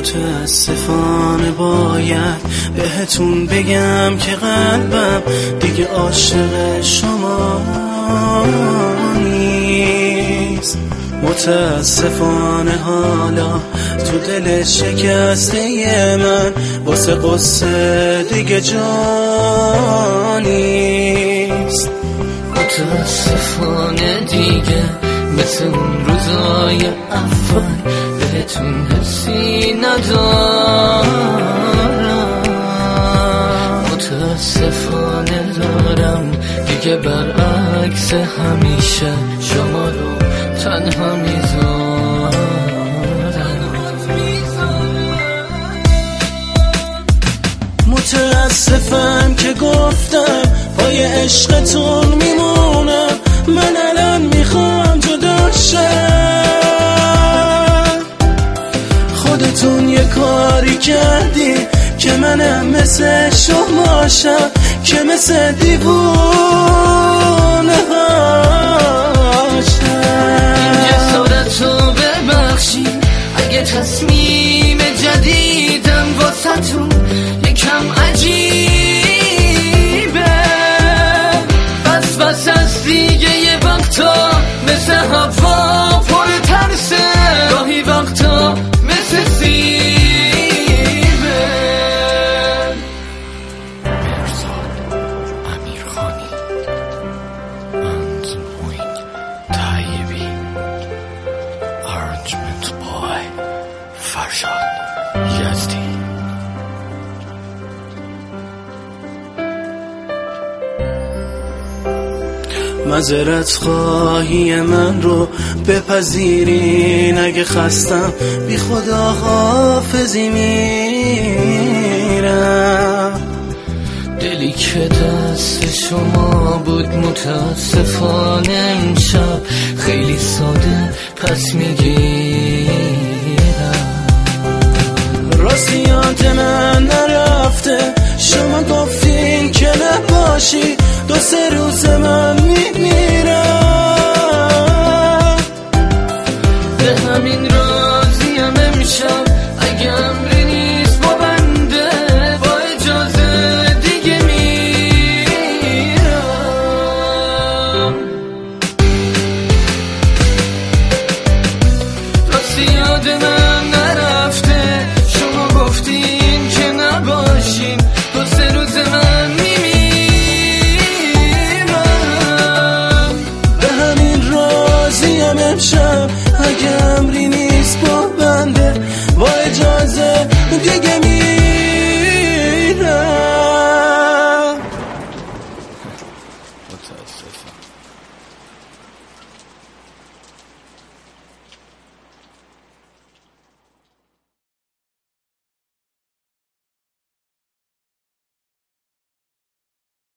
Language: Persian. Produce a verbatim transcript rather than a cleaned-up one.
متاسفانه باید بهتون بگم که قلبم دیگه عاشق شما نیست. متاسفانه حالا تو دل شکسته من واسه قصه دیگه جا نیست. متاسفانه دیگه مثل اون روزای اول بهتون حسی ندارم. متاسفانه دارم دیگه برعکس همیشه شما رو تنها میذارم. متاسفم که گفتم پای عشقتون میمونم. من الان میخوام جدا شم. خودتون یه کاری کردی که منم مثل شما شم، که مثل دیوونه هاشم. این جسارتو ببخشین اگه تصمیم جدیدم واسه‌تون یکم عجیبه. بس بس از دیگه یه وقتا مثل هوا پر ترسه، گاهی وقتا مثل سیبه. مرزاد امیرخانی، انزموین طیبی، arrangement boy فرشاد یزدی. معذرت خواهی من رو بپذیرین اگه خستم بی خدا حافظی میرم. دلی که دست شما بود متاسفانه امشب خیلی ساده پس میگیرم. راستیات من نرفته، شما گفتین که نباشی، دو سه روز من میمیرم. به همین راضیم امشب اگه امری نیست با بنده، با اجازه دیگه میرم. راستیات من نرفته، شما گفتین که نباشین، دو سه روز من میمیرم. به همین راضیم امشب اگه امری نیست با بنده، با اجازه دیگه میرم.